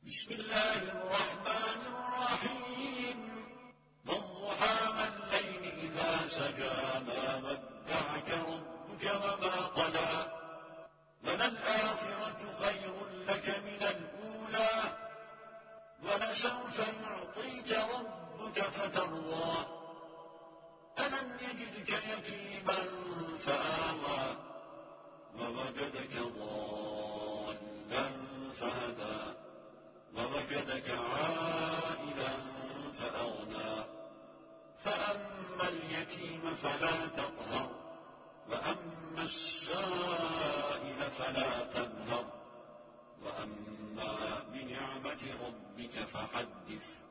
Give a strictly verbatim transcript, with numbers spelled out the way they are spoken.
بسم الله الرحمن الرحيم والضحى والليل إذا سجى ما ودعك ربك وما قلى وللآخرة خير لك من الأولى ولسوف يعطيك ربك فترضى ألم يجدك يتيما فآوى ووجدك ضالا فهدى ووجدك عائلا فأغنى فأما اليتيم فلا تقهر وأما السائل فلا تنهر وأما بنعمة ربك فحدث